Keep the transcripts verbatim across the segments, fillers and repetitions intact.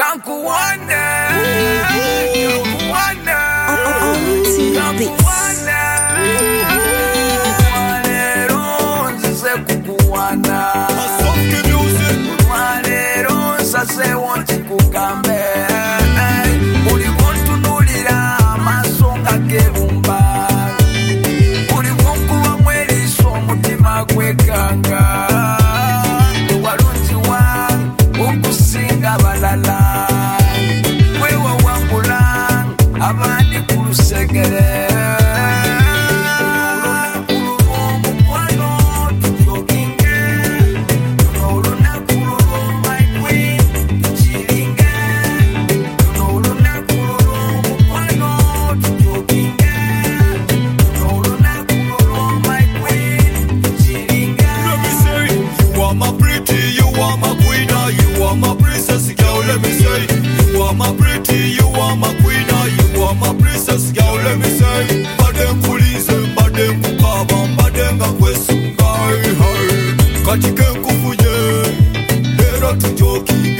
Kankuwana, Kankuwana, Kankuwana, Walero nzize kukuwana, Walero nsase wonti kukambe, Uli kontunulira masonga kebumba, Uli konkuwa mweliso mutima kwekanga, Walunzi wa ukusinga balala, Wewa wangula abandi kulusegere. Let me say, you are my pretty, you are my queen, you are my princess, girl. Let me say, badem police, badem kukaba, badem kakwesunga, hey, katika kufuje, lero tujoki,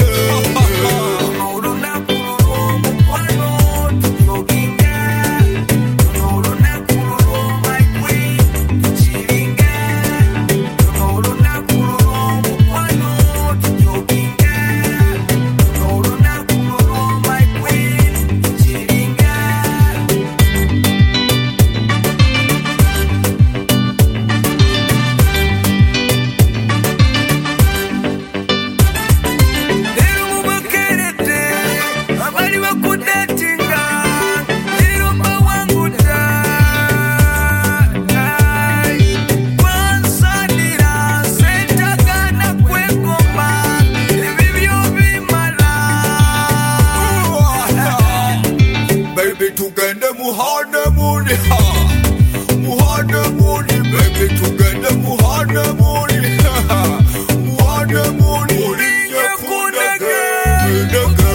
tugende muhane muni ha muhane muni baby tugende muhane muni ha muhane muni uri kunege